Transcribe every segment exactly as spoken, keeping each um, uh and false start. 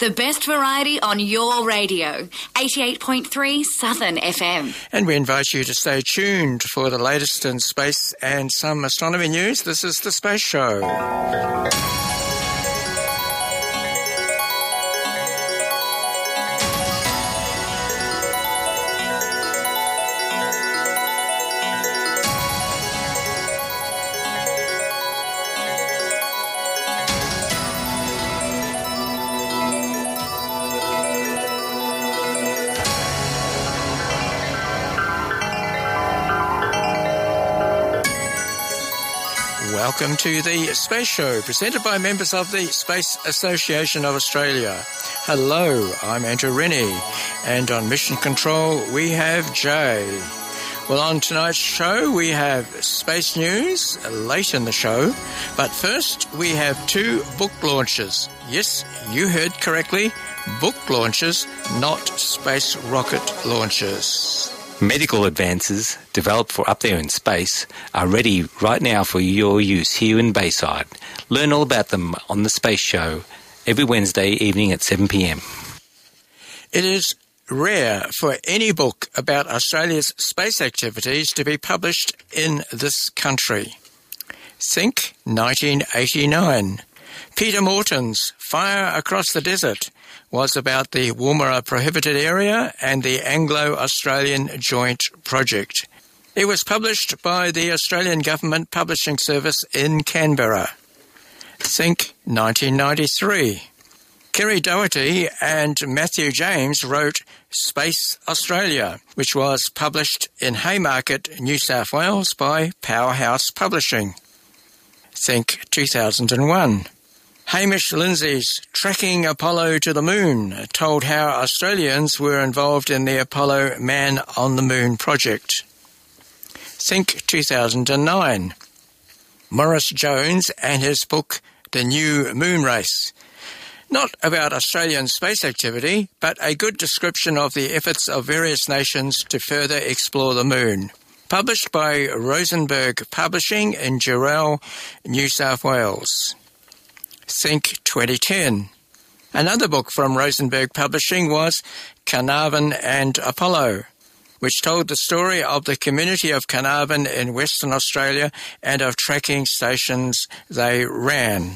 The best variety on your radio. eighty-eight point three Southern F M. And we invite you to stay tuned for the latest in space and some astronomy news. This is The Space Show. Welcome to the Space Show, presented by members of the Space Association of Australia. Hello, I'm Andrew Rennie, and on Mission Control we have Jay. Well, on tonight's show we have space news late in the show, but first we have two book launches. Yes, you heard correctly, book launches, not space rocket launches. Medical advances developed for up there in space are ready right now for your use here in Bayside. Learn all about them on The Space Show every Wednesday evening at seven p m. It is rare for any book about Australia's space activities to be published in this country. Think nineteen eighty-nine. Peter Morton's Fire Across the Desert was about the Woomera Prohibited Area and the Anglo-Australian Joint Project. It was published by the Australian Government Publishing Service in Canberra. Think nineteen ninety-three. Kerry Doherty and Matthew James wrote Space Australia, which was published in Haymarket, New South Wales by Powerhouse Publishing. Think two thousand one. Hamish Lindsay's Tracking Apollo to the Moon told how Australians were involved in the Apollo Man on the Moon project. Think two thousand nine. Morris Jones and his book The New Moon Race. Not about Australian space activity, but a good description of the efforts of various nations to further explore the moon. Published by Rosenberg Publishing in Jarrell, New South Wales. Think twenty ten. Another book from Rosenberg Publishing was Carnarvon and Apollo, which told the story of the community of Carnarvon in Western Australia and of tracking stations they ran.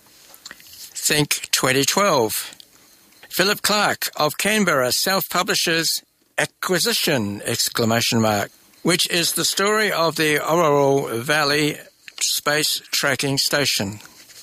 Think twenty twelve. Philip Clark of Canberra self-publishes Acquisition! Exclamation mark, which is the story of the Orroral Valley Space Tracking Station.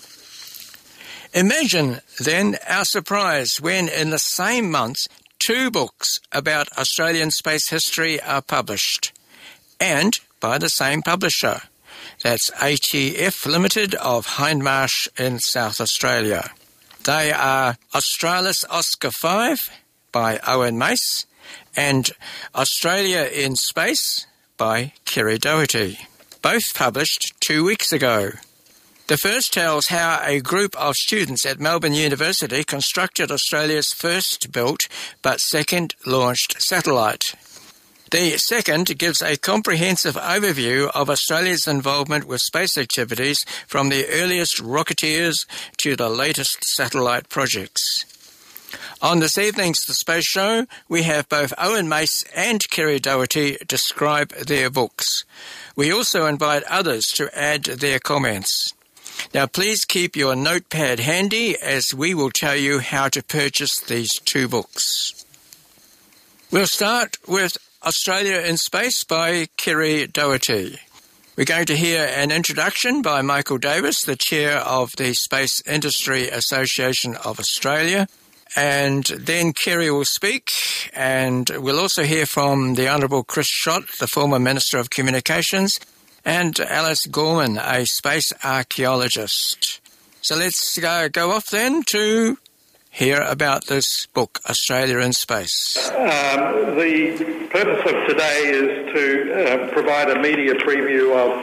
Imagine, then, our surprise when in the same month two books about Australian space history are published, and by the same publisher. That's A T F Limited of Hindmarsh in South Australia. They are Australis Oscar five by Owen Mace and Australia in Space by Kerry Doherty, both published two weeks ago. The first tells how a group of students at Melbourne University constructed Australia's first built but second launched satellite. The second gives a comprehensive overview of Australia's involvement with space activities from the earliest rocketeers to the latest satellite projects. On this evening's The Space Show, we have both Owen Mace and Kerry Doherty describe their books. We also invite others to add their comments. Now, please keep your notepad handy as we will tell you how to purchase these two books. We'll start with Australia in Space by Kerry Doherty. We're going to hear an introduction by Michael Davis, the chair of the Space Industry Association of Australia, and then Kerry will speak, and we'll also hear from the Honourable Chris Schott, the former Minister of Communications, and Alice Gorman, a space archaeologist. So let's uh, go off then to hear about this book, Australia in Space. Um, the purpose of today is to uh, provide a media preview of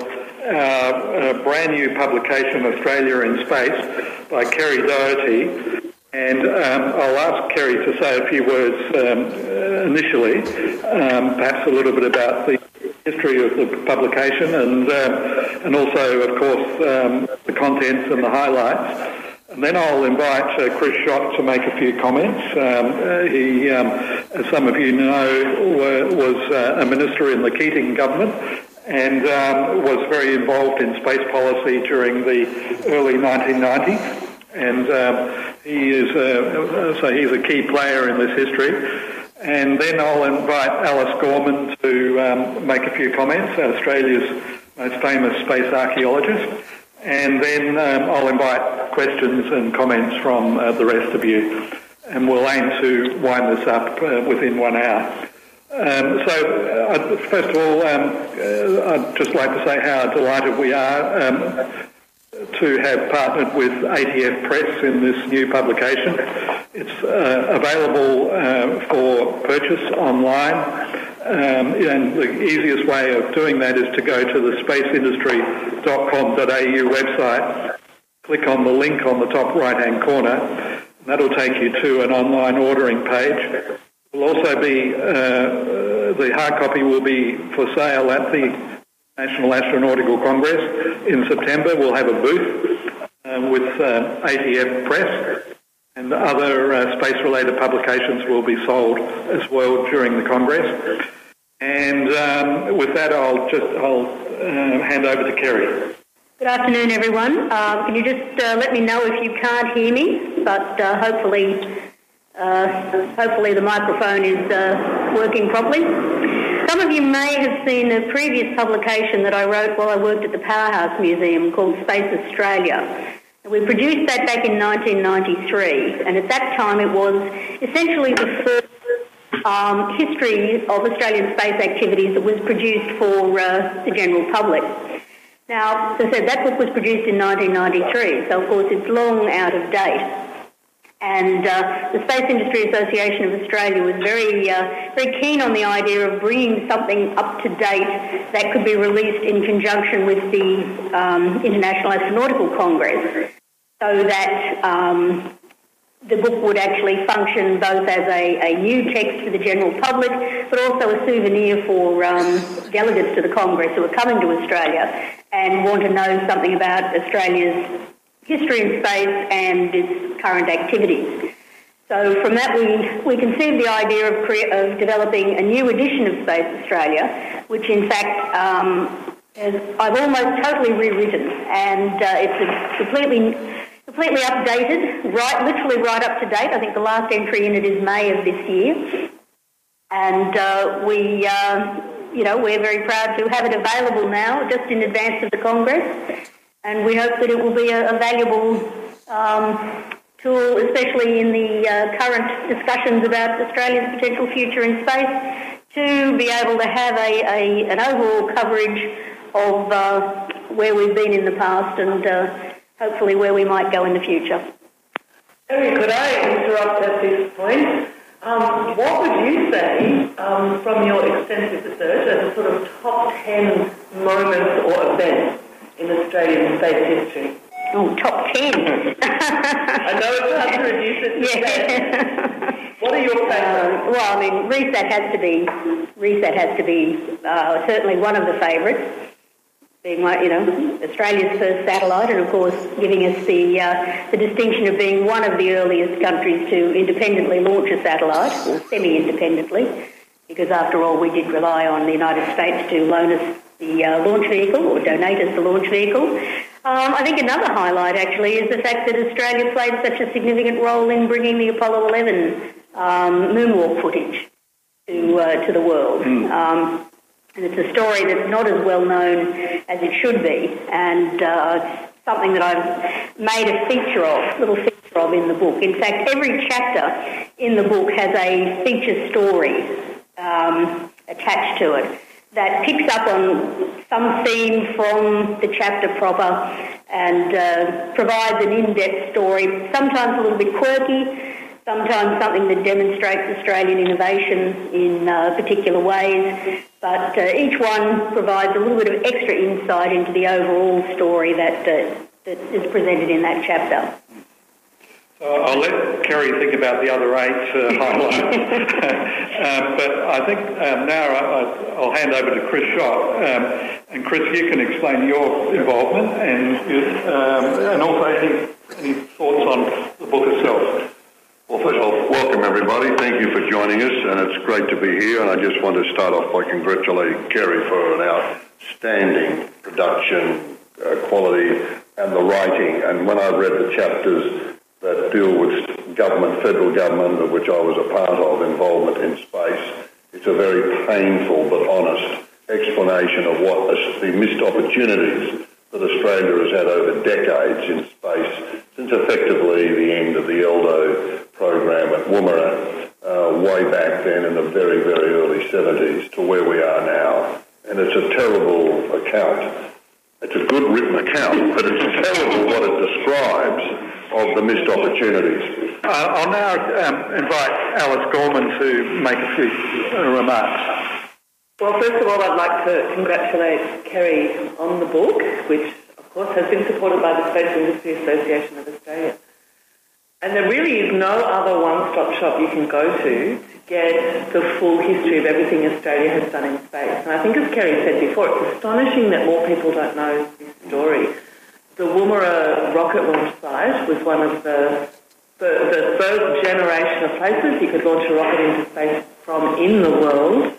uh, a brand new publication, Australia in Space, by Kerry Doherty. And um, I'll ask Kerry to say a few words um, initially, um, perhaps a little bit about the history of the publication and uh, and also, of course, um, the contents and the highlights. And then I'll invite uh, Chris Schott to make a few comments. Um, uh, he, um, as some of you know, were, was uh, a minister in the Keating government and um, was very involved in space policy during the early nineteen nineties. And um, he is uh, so he's a key player in this history. And then I'll invite Alice Gorman to um, make a few comments, Australia's most famous space archaeologist. And then um, I'll invite questions and comments from uh, the rest of you. And we'll aim to wind this up uh, within one hour. Um, so, uh, first of all, um, uh, I'd just like to say how delighted we are um, to have partnered with A T F Press in this new publication. It's uh, available uh, for purchase online. Um, and the easiest way of doing that is to go to the space industry dot com dot a u website, click on the link on the top right-hand corner, and that'll take you to an online ordering page. Will also be, uh, the hard copy will be for sale at the National Astronautical Congress in September. We'll have a booth uh, with uh, A T F Press, and other uh, space-related publications will be sold as well during the Congress. And um, with that, I'll just I'll uh, hand over to Kerry. Good afternoon, everyone. Um, can you just uh, let me know if you can't hear me? But uh, hopefully, uh, hopefully the microphone is uh, working properly. Some of you may have seen a previous publication that I wrote while I worked at the Powerhouse Museum called Space Australia. We produced that back in nineteen ninety-three, and at that time it was essentially the first um, history of Australian space activities that was produced for uh, the general public. Now, as I said, that book was produced in nineteen ninety-three, so of course it's long out of date. And uh, the Space Industry Association of Australia was very, uh, very keen on the idea of bringing something up to date that could be released in conjunction with the um, International Astronautical Congress, so that um, the book would actually function both as a, a new text for the general public, but also a souvenir for um, delegates to the Congress who are coming to Australia and want to know something about Australia's history in space and its current activities. So from that we, we conceived the idea of, cre- of developing a new edition of Space Australia, which in fact um, has, I've almost totally rewritten, and uh, it's a completely completely updated, right, literally right up to date. I think the last entry in it is May of this year, and uh, we, uh, you know, we're very proud to have it available now, just in advance of the Congress. And we hope that it will be a, a valuable um, tool, especially in the uh, current discussions about Australia's potential future in space, to be able to have a, a an overall coverage of uh, where we've been in the past and uh, hopefully where we might go in the future. Terry, could I interrupt at this point? Um, what would you say, um, from your extensive research, as a sort of top ten moments or events in Australian space history? Oh, top ten. I know it's hard to reduce it to yeah. ten. What are your favourites? Um, well, I mean, Reset has to be, Reset has to be uh, certainly one of the favourites, being, you know, Australia's first satellite, and of course giving us the uh, the distinction of being one of the earliest countries to independently launch a satellite, or semi-independently, because after all we did rely on the United States to loan us the uh, launch vehicle, or donate us the launch vehicle. Um, I think another highlight actually is the fact that Australia played such a significant role in bringing the Apollo eleven um, moonwalk footage to uh, to the world. Mm. Um, and it's a story that's not as well known as it should be, and uh, something that I've made a feature of, little feature of in the book. In fact, every chapter in the book has a feature story um, attached to it that picks up on some theme from the chapter proper and uh, provides an in-depth story, sometimes a little bit quirky, sometimes something that demonstrates Australian innovation in uh, particular ways, but uh, each one provides a little bit of extra insight into the overall story that, uh, that is presented in that chapter. So I'll let Kerry think about the other eight uh, highlights. um, but I think um, now I, I'll hand over to Chris Schott. Um, and Chris, you can explain your involvement and um, and also any Any thoughts on the book itself? Well, first of all, welcome everybody. Thank you for joining us, and it's great to be here. And I just want to start off by congratulating Kerry for an outstanding production uh, quality and the writing. And when I read the chapters that deal with government, federal government, of which I was a part of, involvement in space, it's a very painful but honest explanation of what the missed opportunities that Australia has had over decades in space, since effectively the end of the ELDO program at Woomera, uh, way back then in the very, very early seventies to where we are now. And it's a terrible account. It's a good written account, but it's terrible what it describes of the missed opportunities. Uh, I'll now um, invite Alice Gorman to make a few uh, remarks. Well, first of all, I'd like to congratulate Kerry on the book, which, of course, has been supported by the Space Industry Association of Australia. And there really is no other one-stop shop you can go to to get the full history of everything Australia has done in space. And I think, as Kerry said before, it's astonishing that more people don't know this story. The Woomera rocket launch site was one of the, the, the first generation of places you could launch a rocket into space from in the world.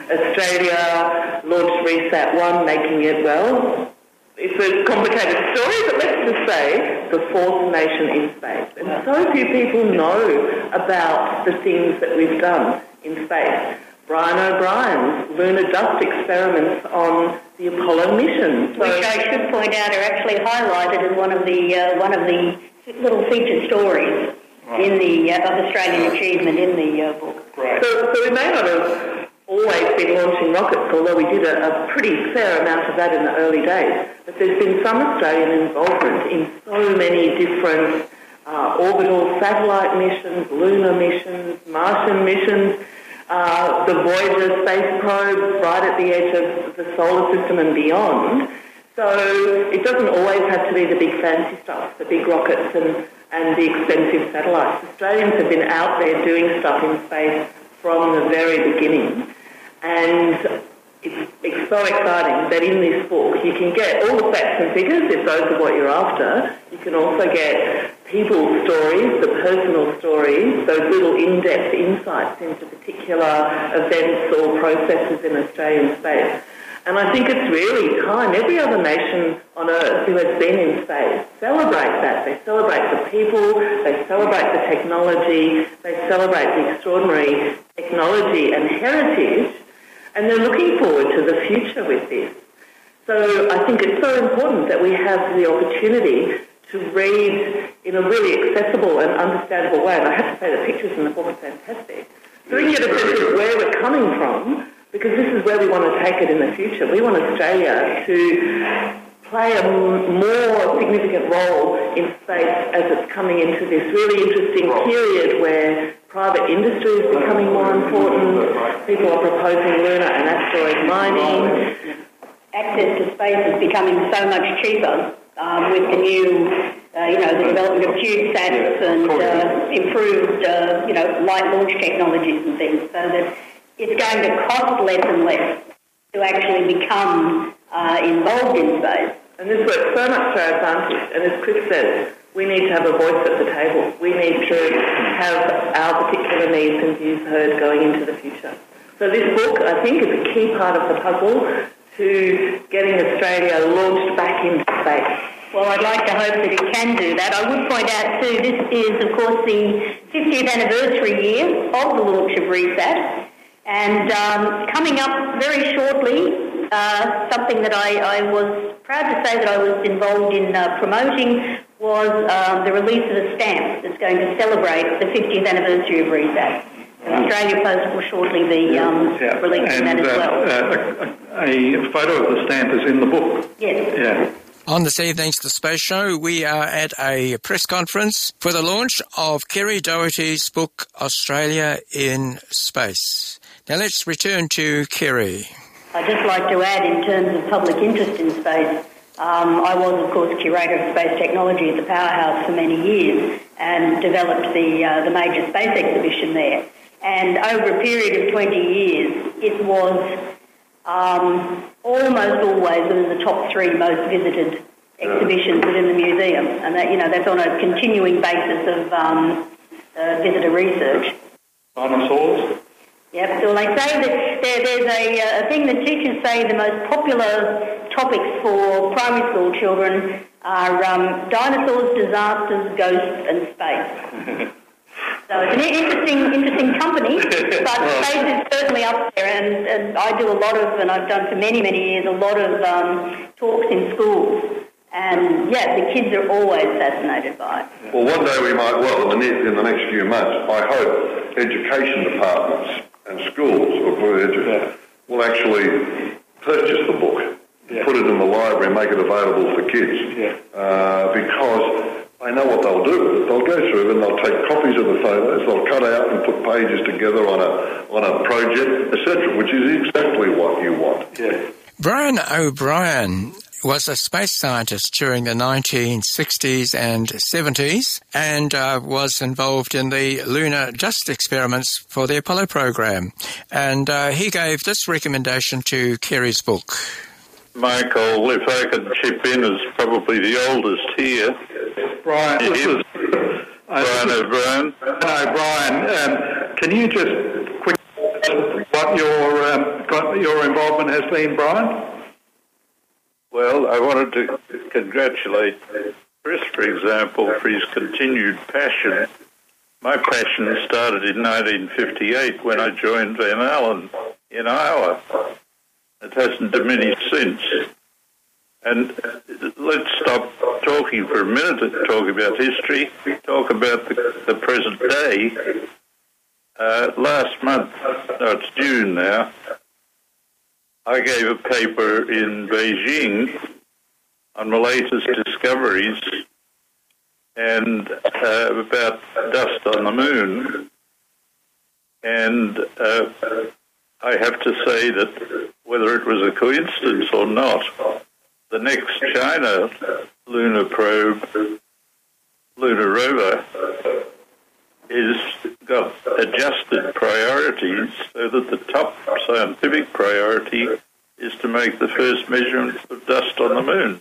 Australia launched RESAT one, making it, well, it's a complicated story, but let's just say the fourth nation in space. And so few people know about the things that we've done in space. Brian O'Brien's lunar dust experiments on the Apollo mission. So, which I should point out are actually highlighted as one of the uh, one of the little featured stories right. in the uh, of Australian achievement in the uh, book. Right. So, so we may not have always been launching rockets, although we did a, a pretty fair amount of that in the early days. But there's been some Australian involvement in so many different uh, orbital satellite missions, lunar missions, Martian missions, uh, the Voyager space probe right at the edge of the solar system and beyond. So it doesn't always have to be the big fancy stuff, the big rockets and, and the expensive satellites. Australians have been out there doing stuff in space from the very beginning. And it's, it's so exciting that in this book you can get all the facts and figures if those are what you're after. You can also get people's stories, the personal stories, those little in-depth insights into particular events or processes in Australian space. And I think it's really time. Every other nation on Earth who has been in space celebrate that. They celebrate the people, they celebrate the technology, they celebrate the extraordinary technology and heritage, and they're looking forward to the future with this. So I think it's so important that we have the opportunity to read in a really accessible and understandable way. And I have to say the pictures in the book are fantastic. So we can get a sense of where we're coming from, because this is where we want to take it in the future. We want Australia to play a more significant role in space as it's coming into this really interesting period where private industry is becoming more important. People are proposing lunar and asteroid mining. Access to space is becoming so much cheaper um, with the new, uh, you know, the development of CubeSats and uh, improved, uh, you know, light launch technologies and things, so that it's going to cost less and less to actually become uh, involved in space. And this works so much to our advantage. And as Chris said, we need to have a voice at the table. We need to have our particular needs and views heard going into the future. So this book, I think, is a key part of the puzzle to getting Australia launched back into space. Well, I'd like to hope that it can do that. I would point out, too, this is, of course, the fiftieth anniversary year of the launch of RESAT. And um, coming up very shortly, uh, something that I, I was proud to say that I was involved in uh, promoting was uh, the release of a stamp that's going to celebrate the fiftieth anniversary of RESAT. And Australia Post will shortly be um, yeah. releasing and, that as well. Uh, a, a photo of the stamp is in the book. Yes. Yeah. On this evening's The Space Show, we are at a press conference for the launch of Kerry Doherty's book, Australia in Space. Now let's return to Kerry. I'd just like to add, in terms of public interest in space, um, I was, of course, curator of space technology at the Powerhouse for many years and developed the uh, the major space exhibition there. And over a period of twenty years, it was um, almost always within the top three most visited exhibitions within the museum, and that, you know, that's on a continuing basis of um, uh, visitor research. Dinosaurs? Yep, so they say that there, there's a, a thing that teachers say the most popular topics for primary school children are um, dinosaurs, disasters, ghosts and space. So it's an interesting interesting company, but space is certainly up there, and, and I do a lot of, and I've done for many, many years, a lot of um, talks in schools. And, yeah, the kids are always fascinated by it. Well, one day we might, well, in the, next, in the next few months, I hope education departments and schools or will actually purchase the book, yeah. put it in the library and make it available for kids. Yeah. Uh, because they know what they'll do. They'll go through it and they'll take copies of the photos, they'll cut out and put pages together on a on a project, et cetera, which is exactly what you want. Yeah. Brian O'Brien was a space scientist during the nineteen sixties and seventies and uh, was involved in the lunar dust experiments for the Apollo program. And uh, he gave this recommendation to Kerry's book. Michael, if I could chip in as probably the oldest here. Brian, this is, Brian O'Brien. Hi, Brian. Um, can you just quickly what your, um, got your involvement has been, Brian? Well, I wanted to congratulate Chris, for example, for his continued passion. My passion started in nineteen fifty-eight when I joined Van Allen in Iowa. It hasn't diminished since. And let's stop talking for a minute and talk about history, talk about the, the present day. Uh, last month, no, it's June now, I gave a paper in Beijing on my latest discoveries and uh, about dust on the moon. And uh, I have to say that whether it was a coincidence or not, the next China lunar probe, lunar rover, is got adjusted priorities so that the top scientific priority is to make the first measurement of dust on the moon.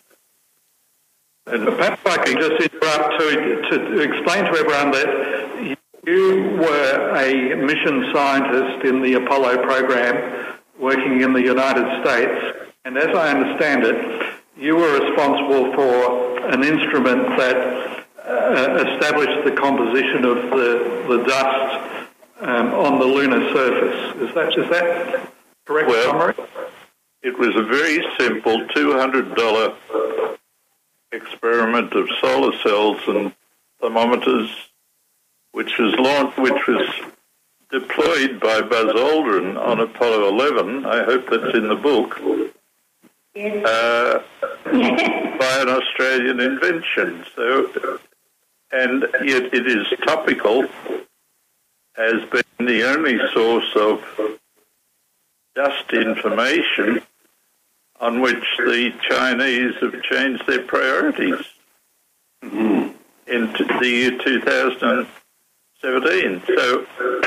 And perhaps I can just interrupt to, to explain to everyone that you were a mission scientist in the Apollo program working in the United States, and as I understand it, you were responsible for an instrument that uh, established the composition of the, the dust um, on the lunar surface. Is that is that correct well, summary? It was a very simple two hundred dollars experiment of solar cells and thermometers, which was launched, which was deployed by Buzz Aldrin on Apollo eleven. I hope that's in the book. Uh, by an Australian invention. So, and yet it is topical, has been the only source of dust information on which the Chinese have changed their priorities mm-hmm. in the year two thousand seventeen. So,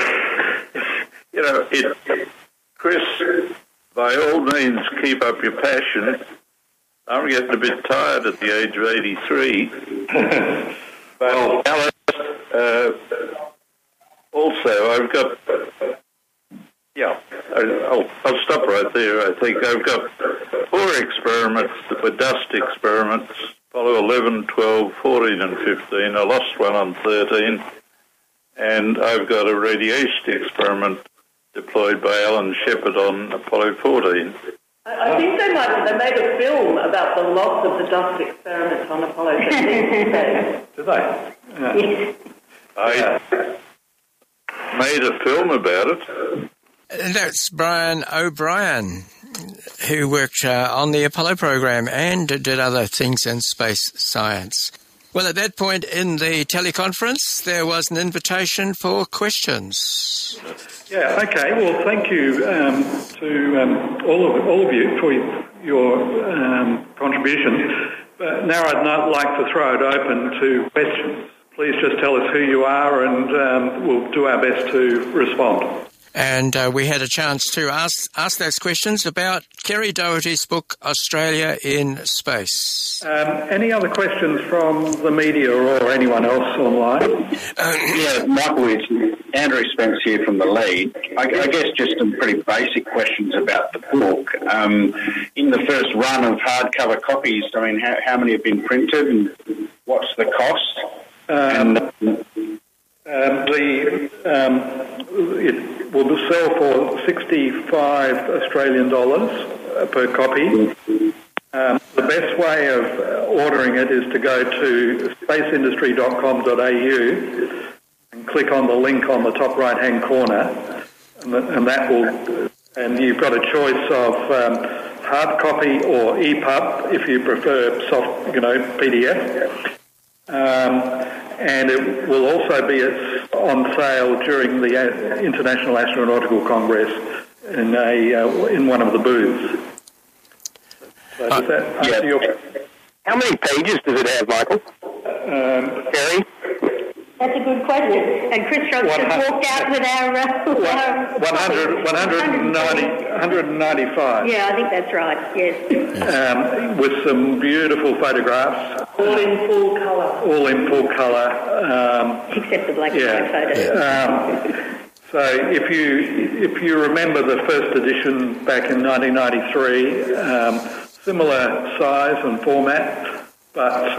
you know, it, Chris, by all means, keep up your passion. I'm getting a bit tired at the age of eighty-three. But Alice, uh, also, I've got... Yeah, I'll, I'll stop right there. I think I've got four experiments that were dust experiments, Apollo eleven, twelve, fourteen and fifteen. I lost one on thirteen. And I've got a radiation experiment deployed by Alan Shepard on Apollo fourteen. I, I think they might they made a film about the loss of the dust experiment on Apollo fifteen. Did they? Yeah. Yes. I made a film about it. That's Brian O'Brien, who worked uh, on the Apollo program and did other things in space science. Well, at that point in the teleconference, there was an invitation for questions. Yeah, okay. Well, thank you um, to um, all of all of you for your um, contributions. But now I'd not like to throw it open to questions. Please just tell us who you are and um, we'll do our best to respond. And uh, we had a chance to ask ask those questions about Kerry Doherty's book, Australia in Space. Um, any other questions from the media or anyone else online? Uh, yeah, Michael, it's Andrew Spence here from The Lead. I, I guess just some pretty basic questions about the book. Um, in the first run of hardcover copies, I mean, how, how many have been printed and what's the cost? Um, and Um, the um, it will sell for sixty-five Australian dollars uh, per copy. Um, the best way of ordering it is to go to space industry dot com dot a u and click on the link on the top right-hand corner, and, the, and that will. And you've got a choice of um, hard copy or E P U B if you prefer soft, you know, P D F. Um, and it will also be on sale during the International Astronautical Congress in a uh, in one of the booths. So does that answer yeah. your... How many pages does it have, Michael? Um, Kerry? That's a good question. And Chris Shrug just walked out with our... Uh, with our one hundred, one ninety, one ninety-five. Yeah, I think that's right, yes. Um, with some beautiful photographs. All in full colour. All in full colour. Um, Except the black yeah. and white photos. Um, so if you if you remember the first edition back in nineteen ninety-three, um, similar size and format, but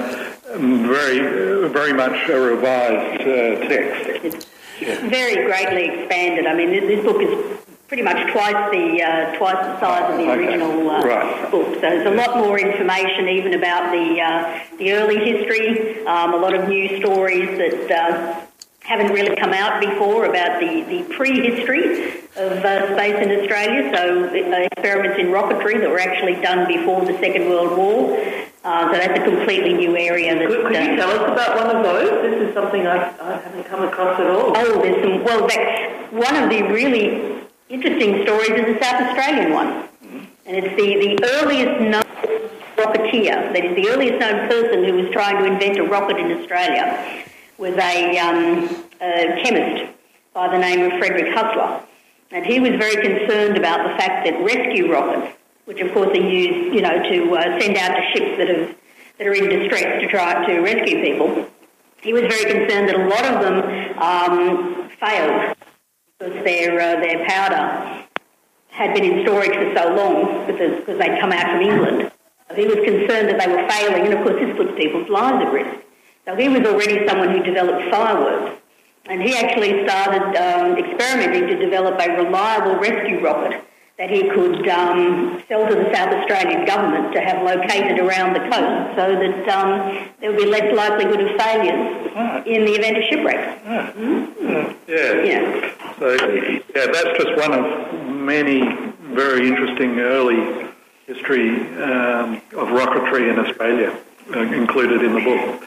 um, very very much a revised uh, text. It's very greatly expanded. I mean, this, this book is pretty much twice the uh, twice the size of the Okay. original uh, Right. book. So there's a lot more information, even about the uh, the early history. Um, a lot of new stories that uh, haven't really come out before about the, the prehistory of uh, space in Australia. So uh, experiments in rocketry that were actually done before the Second World War. Uh, so that's a completely new area. That, Could, could you uh, tell us about one of those? This is something I, I haven't come across at all. Oh, there's some. Well, that, one of the really interesting stories is the South Australian one, and it's the, the earliest known rocketeer. That is the earliest known person who was trying to invent a rocket in Australia. Was a, um, a chemist by the name of Frederick Hustler, and he was very concerned about the fact that rescue rockets, which of course are used, you know, to uh, send out to ships that have that are in distress to try to rescue people. He was very concerned that a lot of them um, failed because their uh, their powder had been in storage for so long because, because they'd come out from England. So he was concerned that they were failing, and of course this puts people's lives at risk. So he was already someone who developed fireworks, and he actually started um, experimenting to develop a reliable rescue rocket that he could um, sell to the South Australian government to have located around the coast so that um, there would be less likelihood of failures Ah. in the event of shipwrecks. Ah. Mm-hmm. Yeah. Yeah. So yeah, that's just one of many very interesting early history um, of rocketry in Australia uh, included in the book.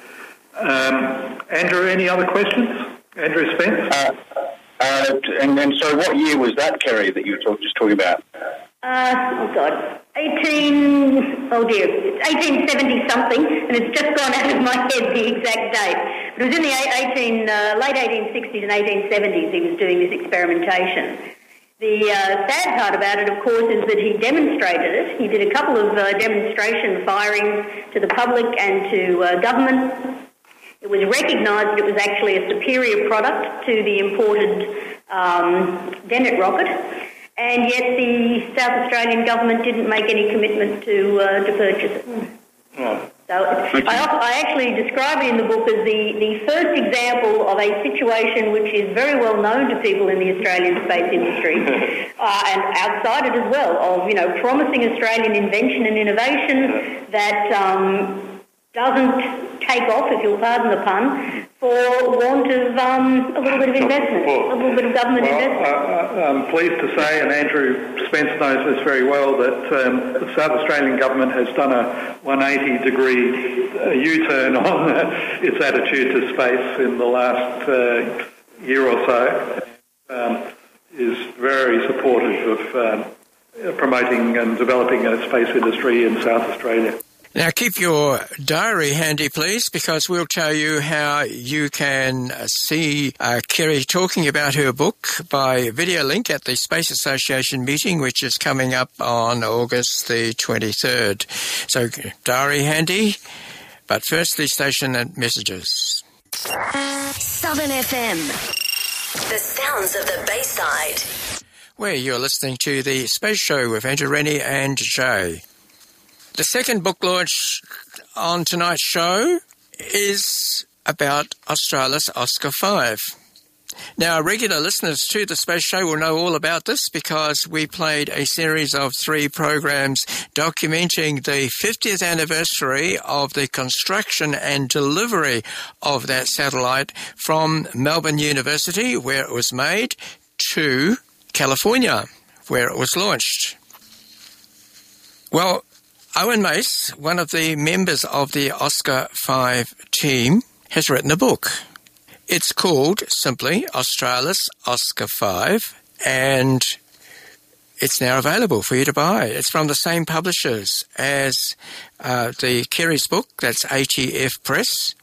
Um, Andrew, any other questions? Andrew Spence? Uh, uh, and then, so what year was that, Kerry, that you were talk, just talking about? Uh, oh God, eighteen, oh dear, it's eighteen seventy something, and it's just gone out of my head the exact date. But it was in the eighteen, uh, late eighteen sixties and eighteen seventies he was doing this experimentation. The uh, sad part about it, of course, is that he demonstrated it. He did a couple of uh, demonstration firings to the public and to uh, government. It was recognised that it was actually a superior product to the imported um, Dennett rocket, and yet the South Australian government didn't make any commitment to uh, to purchase it. Oh. So I, I actually describe it in the book as the, the first example of a situation which is very well known to people in the Australian space industry uh, and outside it as well, of, you know, promising Australian invention and innovation that um, doesn't take off, if you'll pardon the pun, for want of um, a little bit of investment, a little bit of government well, investment. Uh, I'm pleased to say, and Andrew Spence knows this very well, that um, the South Australian government has done a one hundred eighty degree uh, U-turn on uh, its attitude to space in the last uh, year or so. Um, is very supportive of um, promoting and developing a space industry in South Australia. Now, keep your diary handy, please, because we'll tell you how you can see uh, Kerry talking about her book by video link at the Space Association meeting, which is coming up on August the twenty-third. So, diary handy, but first the station and messages. Southern F M, the sounds of the Bayside. Where you're listening to the Space Show with Andrew Rennie and Jay. The second book launch on tonight's show is about Australis Oscar five. Now, regular listeners to the Space Show will know all about this because we played a series of three programs documenting the fiftieth anniversary of the construction and delivery of that satellite from Melbourne University, where it was made, to California, where it was launched. Well, Owen Mace, one of the members of the Oscar five team, has written a book. It's called simply Australis Oscar five, and it's now available for you to buy. It's from the same publishers as uh, the Kerry's book, that's A T F Press.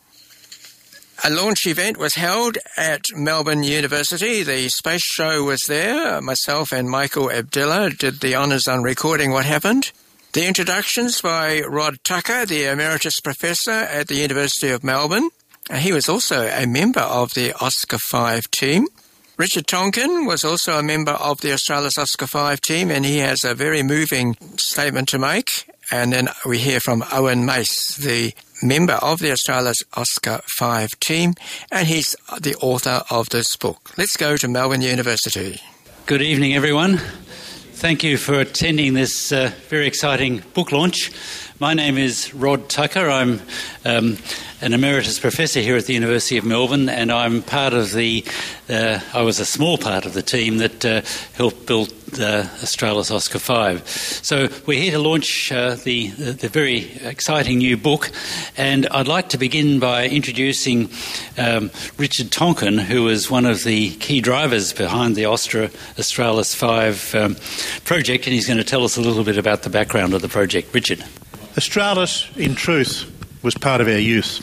A launch event was held at Melbourne University. The Space Show was there. Myself and Michael Abdullah did the honours on recording what happened. The introductions by Rod Tucker, the Emeritus Professor at the University of Melbourne. He was also a member of the Oscar five team. Richard Tonkin was also a member of the Australis Oscar five team, and he has a very moving statement to make. And then we hear from Owen Mace, the member of the Australis Oscar five team, and he's the author of this book. Let's go to Melbourne University. Good evening, everyone. Thank you for attending this uh, very exciting book launch. My name is Rod Tucker. I'm um, an emeritus professor here at the University of Melbourne, and I'm part of the, uh, I was a small part of the team that uh, helped build uh, Australis Oscar five. So we're here to launch uh, the, the, the very exciting new book, and I'd like to begin by introducing um, Richard Tonkin, who is one of the key drivers behind the Austra Australis five um, project, and he's going to tell us a little bit about the background of the project. Richard. Australis, in truth, was part of our youth.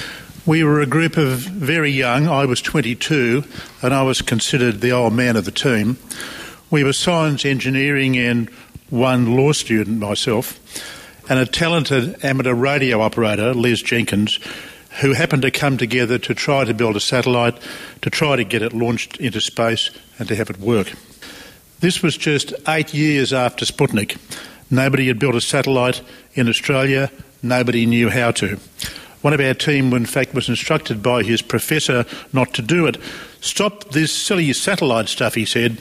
We were a group of very young, I was twenty-two, and I was considered the old man of the team. We were science, engineering and one law student myself, and a talented amateur radio operator, Les Jenkins, who happened to come together to try to build a satellite, to try to get it launched into space and to have it work. This was just eight years after Sputnik. Nobody had built a satellite in Australia. Nobody knew how to. One of our team, in fact, was instructed by his professor not to do it. Stop this silly satellite stuff, he said,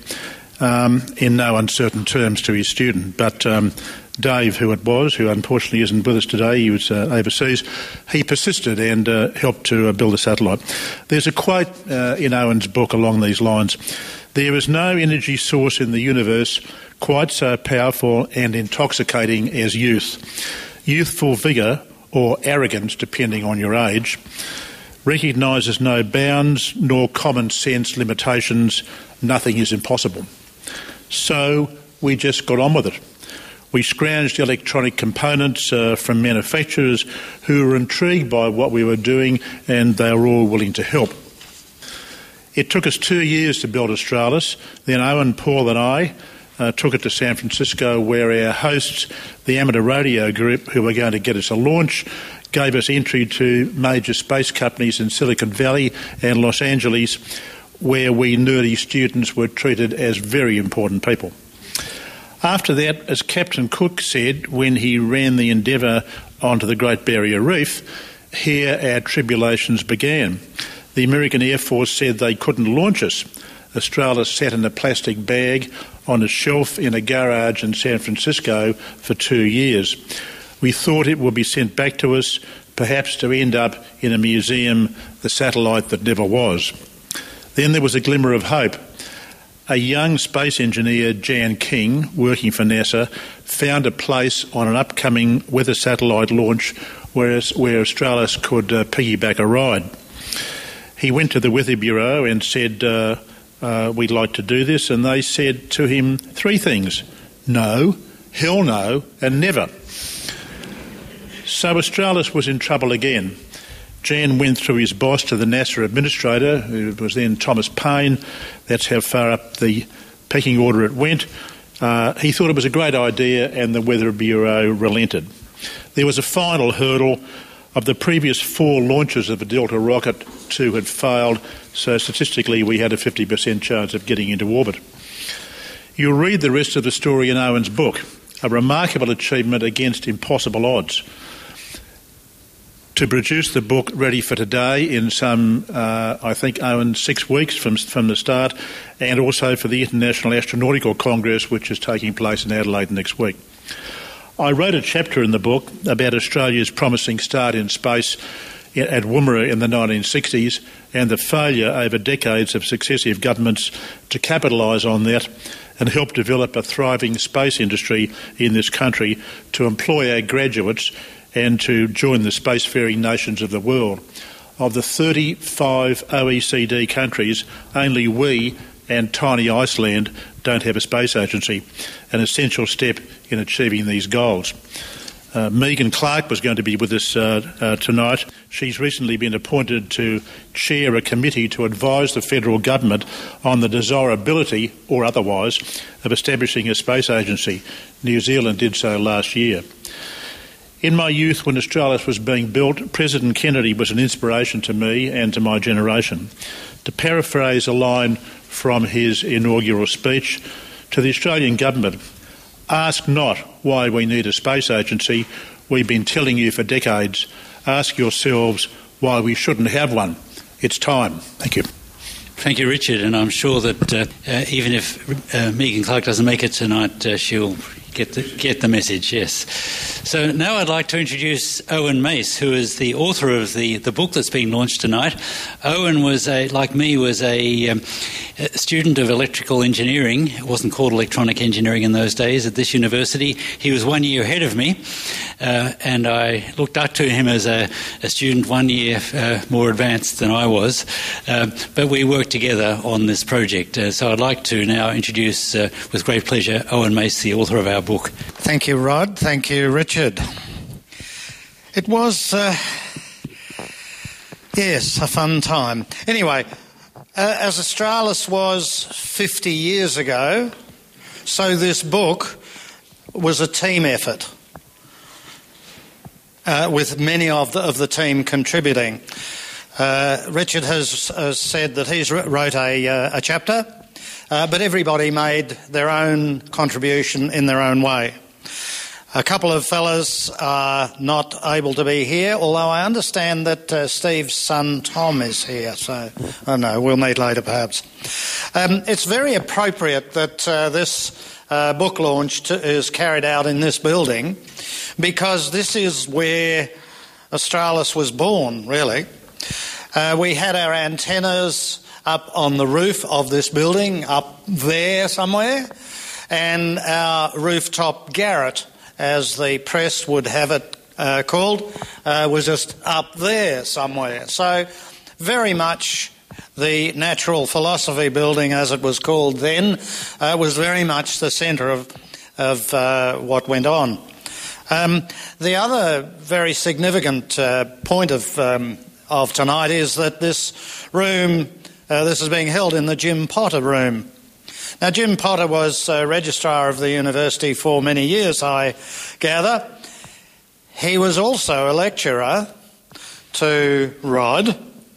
um, in no uncertain terms to his student. But um, Dave, who it was, who unfortunately isn't with us today, he was uh, overseas, he persisted and uh, helped to uh, build a satellite. There's a quote uh, in Owen's book along these lines. There is no energy source in the universe quite so powerful and intoxicating as youth. Youthful vigour, or arrogance, depending on your age, recognises no bounds nor common sense limitations. Nothing is impossible. So we just got on with it. We scrounged electronic components uh, from manufacturers who were intrigued by what we were doing, and they were all willing to help. It took us two years to build Australis. Then Owen, Paul and I uh, took it to San Francisco, where our hosts, the Amateur Radio Group, who were going to get us a launch, gave us entry to major space companies in Silicon Valley and Los Angeles, where we nerdy students were treated as very important people. After that, as Captain Cook said when he ran the Endeavour onto the Great Barrier Reef, here our tribulations began. The American Air Force said they couldn't launch us. Australis sat in a plastic bag on a shelf in a garage in San Francisco for two years. We thought it would be sent back to us, perhaps to end up in a museum, the satellite that never was. Then there was a glimmer of hope. A young space engineer, Jan King, working for NASA, found a place on an upcoming weather satellite launch where, where Australis could uh, piggyback a ride. He went to the Weather Bureau and said, uh, uh, we'd like to do this, and they said to him three things: no, hell no, and never. So Australis was in trouble again. Jan went through his boss to the NASA administrator, who was then Thomas Paine. That's how far up the pecking order it went. Uh, he thought it was a great idea, and the Weather Bureau relented. There was a final hurdle. Of the previous four launches of the Delta rocket, two had failed, so statistically we had a fifty percent chance of getting into orbit. You'll read the rest of the story in Owen's book, a remarkable achievement against impossible odds. To produce the book ready for today in some, uh, I think, Owen, six weeks from from the start, and also for the International Astronautical Congress, which is taking place in Adelaide next week. I wrote a chapter in the book about Australia's promising start in space at Woomera in the nineteen sixties and the failure over decades of successive governments to capitalise on that and help develop a thriving space industry in this country to employ our graduates and to join the spacefaring nations of the world. Of the thirty-five O E C D countries, only we and tiny Iceland don't have a space agency, an essential step in achieving these goals. Uh, Megan Clark was going to be with us uh, uh, tonight. She's recently been appointed to chair a committee to advise the federal government on the desirability, or otherwise, of establishing a space agency. New Zealand did so last year. In my youth, when Australis was being built, President Kennedy was an inspiration to me and to my generation. To paraphrase a line from his inaugural speech to the Australian government, ask not why we need a space agency. We've been telling you for decades. Ask yourselves why we shouldn't have one. It's time. Thank you. Thank you, Richard, and I'm sure that uh, uh, even if uh, Megan Clark doesn't make it tonight, uh, she'll get the, get the message, yes. So now I'd like to introduce Owen Mace, who is the author of the, the book that's being launched tonight. Owen was, a, like me, was a, um, a student of electrical engineering. It wasn't called electronic engineering in those days at this university. He was one year ahead of me, uh, and I looked up to him as a, a student one year uh, more advanced than I was. Uh, but we worked together on this project. Uh, so I'd like to now introduce, uh, with great pleasure, Owen Mace, the author of our book. Thank you, Rod. Thank you, Richard. It was, uh, yes, a fun time. Anyway, uh, as Australis was fifty years ago, so this book was a team effort, uh, with many of the, of the team contributing. Uh, Richard has, has said that he's wrote a, uh, a chapter, uh, but everybody made their own contribution in their own way. A couple of fellas are not able to be here, although I understand that uh, Steve's son Tom is here, so I don't know, we'll meet later perhaps. Um, it's very appropriate that uh, this uh, book launch to, is carried out in this building, because this is where Australis was born, really. Uh, we had our antennas up on the roof of this building, up there somewhere, and our rooftop garret, as the press would have it uh, called, uh, was just up there somewhere. So very much the Natural Philosophy Building, as it was called then, uh, was very much the centre of, of uh, what went on. Um, the other very significant uh, point of um, of tonight is that this room, uh, this is being held in the Jim Potter room. Now, Jim Potter was uh, registrar of the university for many years, I gather. He was also a lecturer to Rod,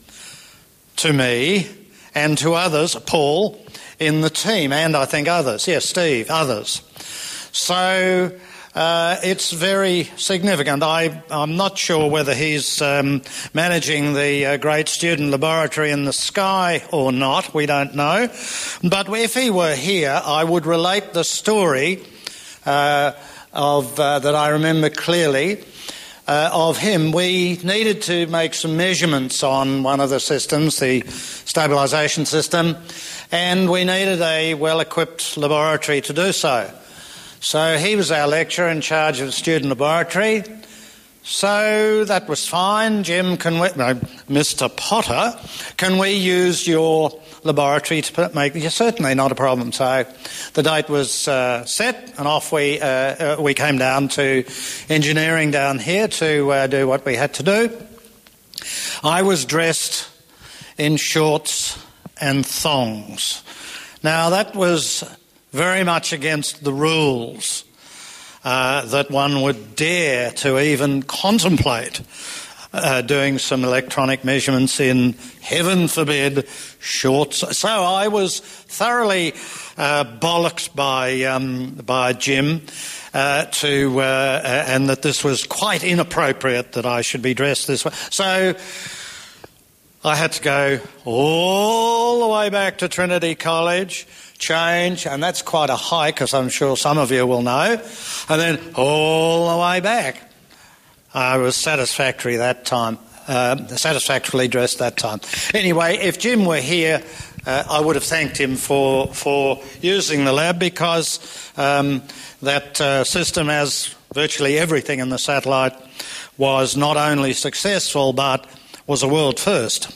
to me, and to others, Paul, in the team, and I think others. Yes, Steve, others. So Uh, it's very significant. I, I'm not sure whether he's um, managing the uh, great student laboratory in the sky or not. We don't know. But if he were here, I would relate the story uh, of uh, that I remember clearly uh, of him. We needed to make some measurements on one of the systems, the stabilisation system, and we needed a well-equipped laboratory to do so. So he was our lecturer in charge of the student laboratory. So that was fine. Jim, can we, no, Mister Potter, can we use your laboratory to make. Yeah, certainly not a problem. So the date was uh, set, and off we uh, uh, we came down to engineering down here to uh, do what we had to do. I was dressed in shorts and thongs. Now that was very much against the rules uh, that one would dare to even contemplate uh, doing some electronic measurements in, heaven forbid, shorts. So I was thoroughly uh, bollocked by um, by Jim uh, to uh, and that this was quite inappropriate that I should be dressed this way. So I had to go all the way back to Trinity College, change, and that's quite a hike, as I'm sure some of you will know, and then all the way back. I was satisfactory that time, uh, satisfactorily dressed that time. Anyway, if Jim were here, uh, I would have thanked him for for using the lab, because um, that uh, system, as virtually everything in the satellite, was not only successful but was a world first.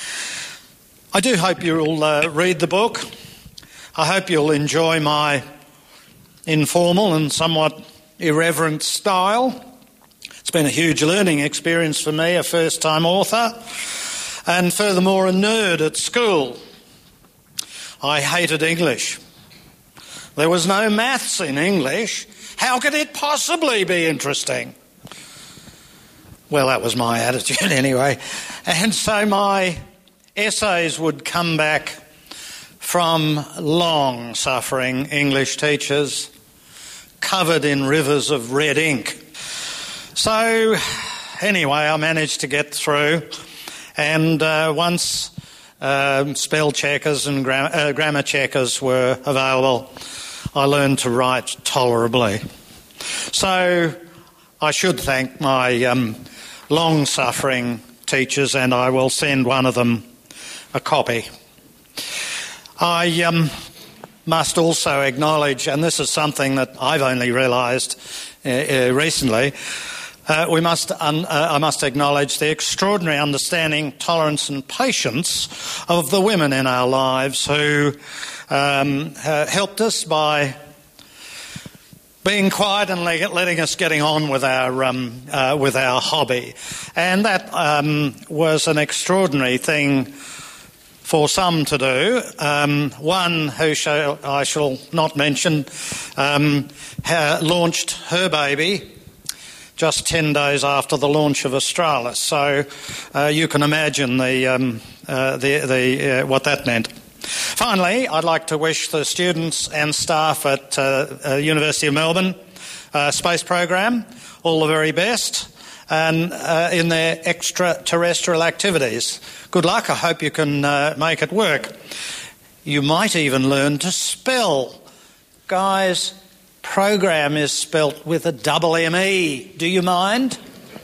I do hope you'll uh, read the book. I hope you'll enjoy my informal and somewhat irreverent style. It's been a huge learning experience for me, a first-time author, and furthermore a nerd at school. I hated English. There was no maths in English. How could it possibly be interesting? Well, that was my attitude anyway. And so my essays would come back from long-suffering English teachers covered in rivers of red ink. So anyway, I managed to get through, and uh, once uh, spell checkers and gram- uh, grammar checkers were available, I learned to write tolerably. So I should thank my um, long-suffering teachers, and I will send one of them a copy. I um, must also acknowledge, and this is something that I've only realised uh, uh, recently, uh, we must un- uh, I must acknowledge the extraordinary understanding, tolerance and patience of the women in our lives who um, uh, helped us by being quiet and letting us getting on with our um, uh, with our hobby. And that um, was an extraordinary thing for some to do. Um, one who shall, I shall not mention um, ha- launched her baby just ten days after the launch of Australis. So uh, you can imagine the, um, uh, the, the uh, what that meant. Finally, I'd like to wish the students and staff at uh, uh, University of Melbourne uh, Space Program all the very best, and uh, in their extraterrestrial activities. Good luck. I hope you can uh, make it work. You might even learn to spell. Guys, program is spelt with a double M E. Do you mind?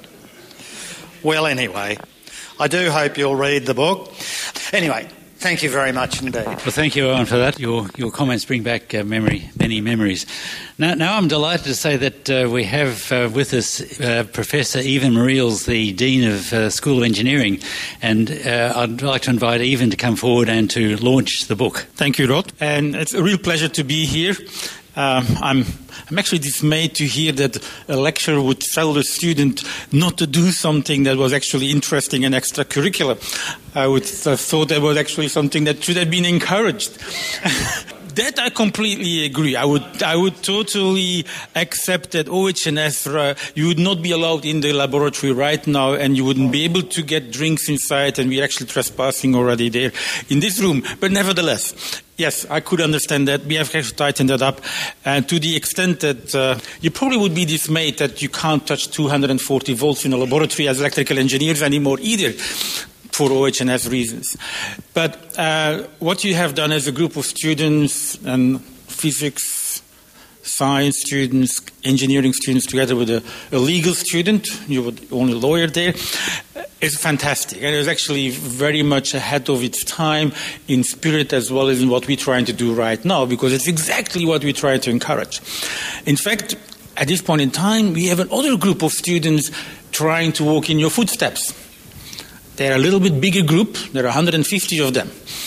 Well, anyway, I do hope you'll read the book. Anyway, thank you very much indeed. Well, thank you, Owen, for that. Your your comments bring back uh, memory, many memories. Now, now I'm delighted to say that uh, we have uh, with us uh, Professor Evan Mariels, the Dean of uh, School of Engineering, and uh, I'd like to invite Evan to come forward and to launch the book. Thank you, Rod, and it's a real pleasure to be here. Um, I'm I'm actually dismayed to hear that a lecturer would tell a student not to do something that was actually interesting and extracurricular. I would have thought that was actually something that should have been encouraged. That I completely agree. I would I would totally accept that O H and S, uh, you would not be allowed in the laboratory right now, and you wouldn't be able to get drinks inside, and we're actually trespassing already there in this room. But nevertheless, yes, I could understand that. We have actually tightened that up, and to the extent that uh, you probably would be dismayed that you can't touch two hundred forty volts in a laboratory as electrical engineers anymore either, for O H and S reasons. But uh, what you have done as a group of students and physics, science students, engineering students, together with a, a legal student, you were the only lawyer there, is fantastic. And it was actually very much ahead of its time in spirit as well as in what we're trying to do right now, because it's exactly what we're trying to encourage. In fact, at this point in time, we have another group of students trying to walk in your footsteps. They're a little bit bigger group. There are one hundred fifty of them.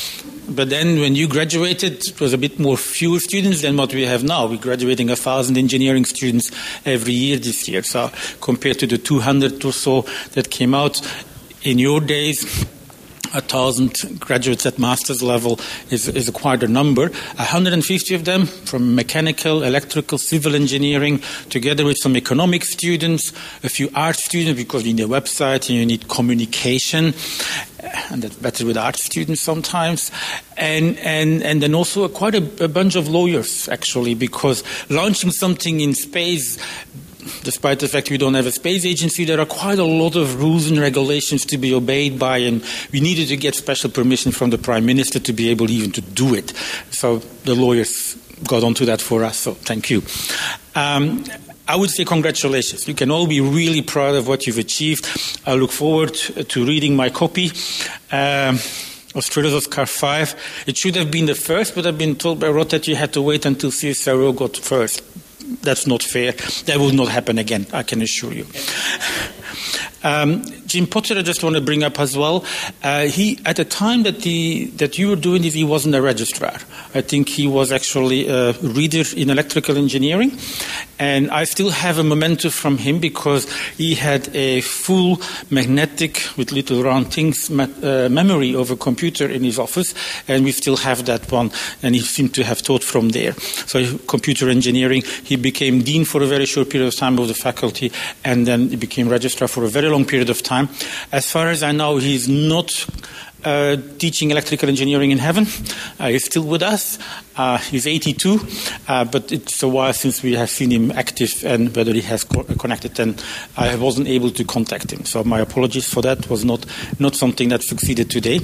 But then when you graduated, it was a bit more fewer students than what we have now. We're graduating a thousand engineering students every year this year. So compared to the two hundred or so that came out in your days, a thousand graduates at master's level is, is quite a number. one hundred fifty of them from mechanical, electrical, civil engineering, together with some economic students, a few art students, because you need a website and you need communication, and that's better with art students sometimes. And and, and then also quite a, a bunch of lawyers, actually, because launching something in space, despite the fact we don't have a space agency, there are quite a lot of rules and regulations to be obeyed by, and we needed to get special permission from the Prime Minister to be able even to do it. So the lawyers got onto that for us, so thank you. Um, I would say congratulations. You can all be really proud of what you've achieved. I look forward to reading my copy. Um, Australia's Oscar five. It should have been the first, but I've been told by Rod that you had to wait until C S R O got first. That's not fair. That will not happen again, I can assure you. Um, Jim Potter, I just want to bring up as well. Uh, he, at the time that the that you were doing this, he wasn't a registrar. I think he was actually a reader in electrical engineering, and I still have a memento from him because he had a full magnetic with little round things me- uh, memory of a computer in his office, and we still have that one. And he seemed to have taught from there. So computer engineering. He became dean for a very short period of time of the faculty, and then he became registrar for a very long period of time. As far as I know, he's not uh, teaching electrical engineering in heaven. Uh, he's still with us. Uh, he's eighty-two, uh, but it's a while since we have seen him active, and whether he has co- connected, and I wasn't able to contact him. So my apologies for that. It was not, not something that succeeded today.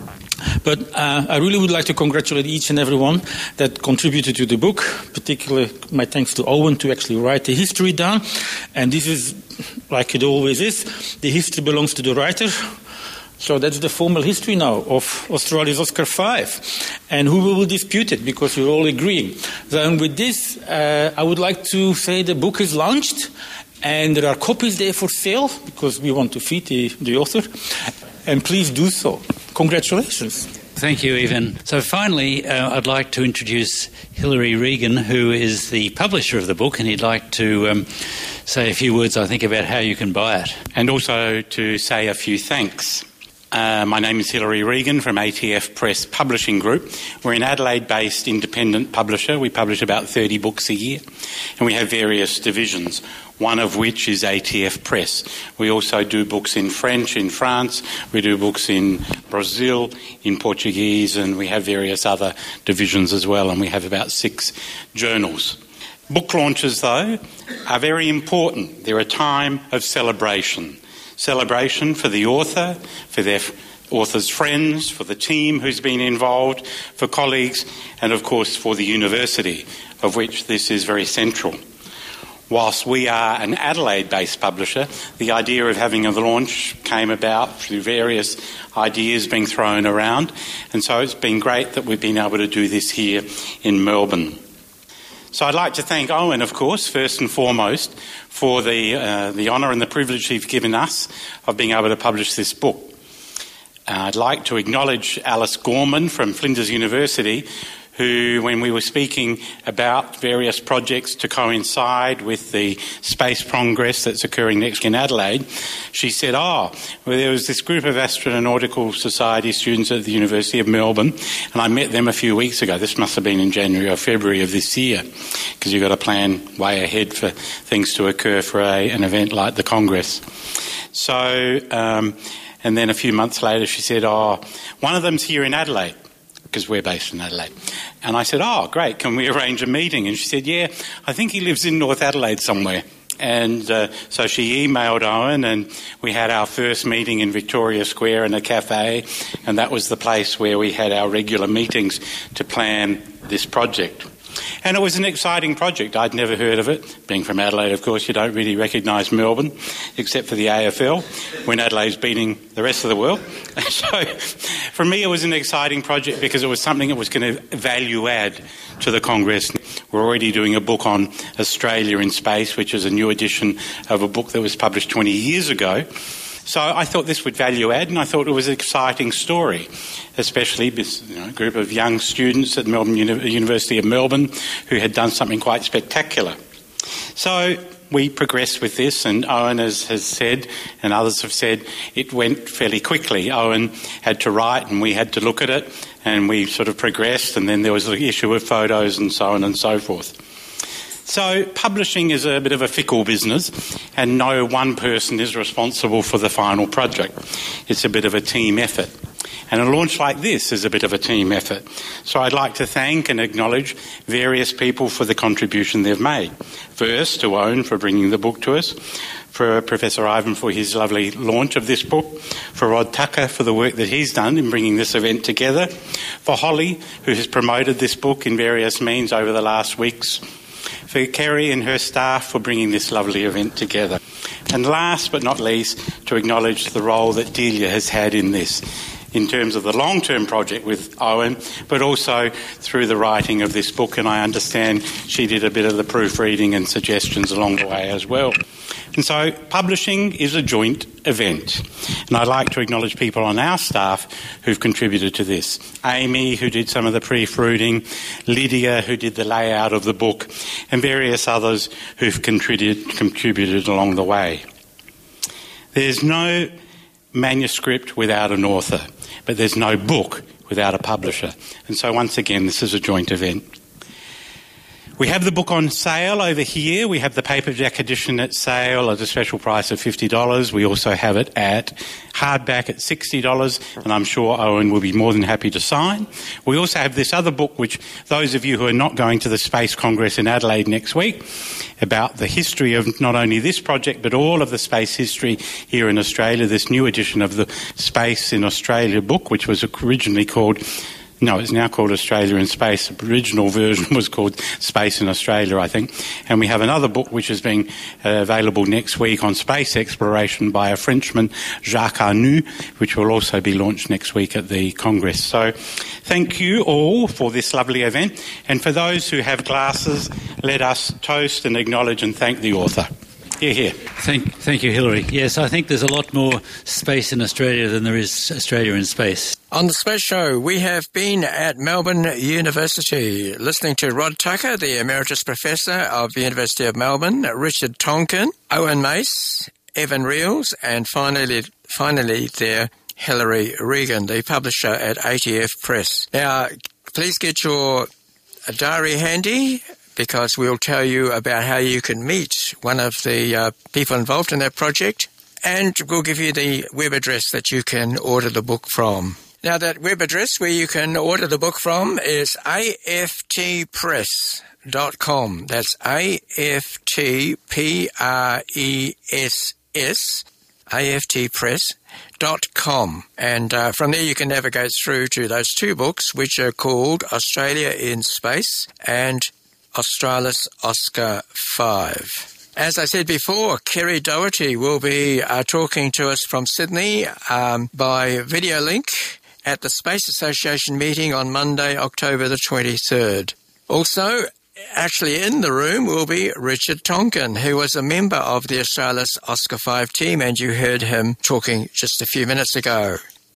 But uh, I really would like to congratulate each and every one that contributed to the book, particularly my thanks to Owen to actually write the history down. And this is, like it always is, the history belongs to the writer. So that's the formal history now of Australia's Oscar five. And who will dispute it, because you're all agreeing. So with this, uh, I would like to say the book is launched, and there are copies there for sale, because we want to feed the, the author. And please do so. Congratulations. Thank you, Ivan. So finally, uh, I'd like to introduce Hilary Regan, who is the publisher of the book, and he'd like to um, say a few words, I think, about how you can buy it. And also to say a few thanks. Uh, my name is Hilary Regan from A T F Press Publishing Group. We're an Adelaide-based independent publisher. We publish about thirty books a year, and we have various divisions, one of which is A T F Press. We also do books in French in France, we do books in Brazil, in Portuguese, and we have various other divisions as well, and we have about six journals. Book launches, though, are very important. They're a time of celebration. Celebration for the author, for their author's friends, for the team who's been involved, for colleagues, and of course for the university, of which this is very central. Whilst we are an Adelaide-based publisher, the idea of having a launch came about through various ideas being thrown around, and so it's been great that we've been able to do this here in Melbourne. So I'd like to thank Owen, of course, first and foremost, for the uh, the honour and the privilege he's given us of being able to publish this book. Uh, I'd like to acknowledge Alice Gorman from Flinders University, who, when we were speaking about various projects to coincide with the Space Congress that's occurring next in Adelaide, she said, oh, well, there was this group of Astronautical Society students at the University of Melbourne, and I met them a few weeks ago. This must have been in January or February of this year, because you've got to plan way ahead for things to occur for a, an event like the Congress. So, um, and then a few months later she said, oh, one of them's here in Adelaide, because we're based in Adelaide. And I said, oh, great, can we arrange a meeting? And she said, yeah, I think he lives in North Adelaide somewhere. And uh, so she emailed Owen, and we had our first meeting in Victoria Square in a cafe, and that was the place where we had our regular meetings to plan this project. And it was an exciting project. I'd never heard of it. Being from Adelaide, of course, you don't really recognise Melbourne, except for the A F L, when Adelaide's beating the rest of the world. So for me, it was an exciting project because it was something that was going to value add to the Congress. We're already doing a book on Australia in space, which is a new edition of a book that was published twenty years ago. So I thought this would value add, and I thought it was an exciting story, especially this, you know, group of young students at Melbourne Uni- University of Melbourne who had done something quite spectacular. So we progressed with this, and Owen has, has said, and others have said, it went fairly quickly. Owen had to write and we had to look at it, and we sort of progressed, and then there was the issue of photos and so on and so forth. So publishing is a bit of a fickle business, and no one person is responsible for the final project. It's a bit of a team effort. And a launch like this is a bit of a team effort. So I'd like to thank and acknowledge various people for the contribution they've made. First, to Owen for bringing the book to us, for Professor Ivan for his lovely launch of this book, for Rod Tucker for the work that he's done in bringing this event together, for Holly, who has promoted this book in various means over the last weeks, for Kerry and her staff for bringing this lovely event together. And last but not least, to acknowledge the role that Delia has had in this, in terms of the long-term project with Owen, but also through the writing of this book, and I understand she did a bit of the proofreading and suggestions along the way as well. And so publishing is a joint event, and I'd like to acknowledge people on our staff who've contributed to this. Amy, who did some of the proofreading, Lydia, who did the layout of the book, and various others who've contributed, contributed along the way. There's no manuscript without an author, but there's no book without a publisher. And so once again, this is a joint event. We have the book on sale over here. We have the paperback edition at sale at a special price of fifty dollars. We also have it at hardback at sixty dollars, and I'm sure Owen will be more than happy to sign. We also have this other book, which those of you who are not going to the Space Congress in Adelaide next week, about the history of not only this project but all of the space history here in Australia, this new edition of the Space in Australia book, which was originally called No, it's now called Australia in Space. The original version was called Space in Australia, I think. And we have another book which is being uh, available next week on space exploration by a Frenchman, Jacques Arnoux, which will also be launched next week at the Congress. So thank you all for this lovely event. And for those who have glasses, let us toast and acknowledge and thank the author. Here, here. Thank, thank you, Hilary. Yes, I think there's a lot more space in Australia than there is Australia in space. On the Space Show, we have been at Melbourne University listening to Rod Tucker, the Emeritus Professor of the University of Melbourne, Richard Tonkin, Owen Mace, Evan Reels, and finally, finally there, Hilary Regan, the publisher at A T F Press. Now, please get your diary handy, because we'll tell you about how you can meet one of the uh, people involved in that project, and we'll give you the web address that you can order the book from. Now, that web address where you can order the book from is A F T press dot com. That's A F T P R E S S, A F T press dot com. And uh, from there you can navigate through to those two books, which are called Australia in Space and Australis Oscar five. As I said before, Kerry Doherty will be uh, talking to us from Sydney um, by video link at the Space Association meeting on Monday, October the twenty-third. Also, actually in the room will be Richard Tonkin, who was a member of the Australis Oscar five team, and you heard him talking just a few minutes ago.